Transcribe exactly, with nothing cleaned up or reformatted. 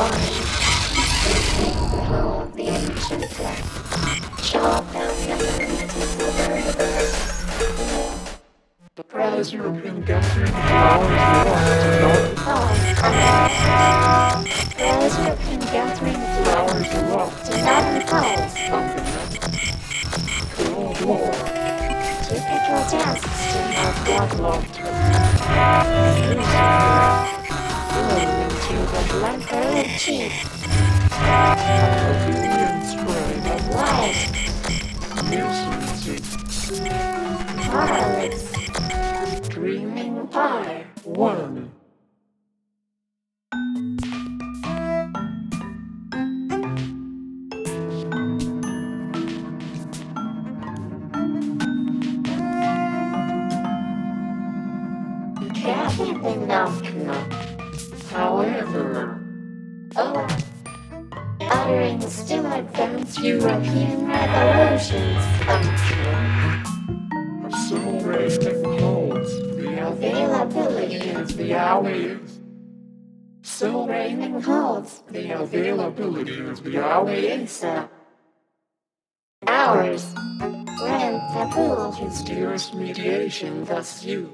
body. Behold the ancient death. Chop down the the pros European gathering flowers walk to Northern Falls. Pros European gathering flowers walk to Northern Falls. Cold War. Typical tasks to have blood locked. Into the blanket cheek. Opinion spray of light. Nuisance. Harlots. Dreaming pie. One. Captain Knock-Knock. However, oh, uttering still advanced European revolutions, celebrating holds the availability of the allies. Celebrating holds the availability of the allies. Hours, when taboo mysterious mediation thus used.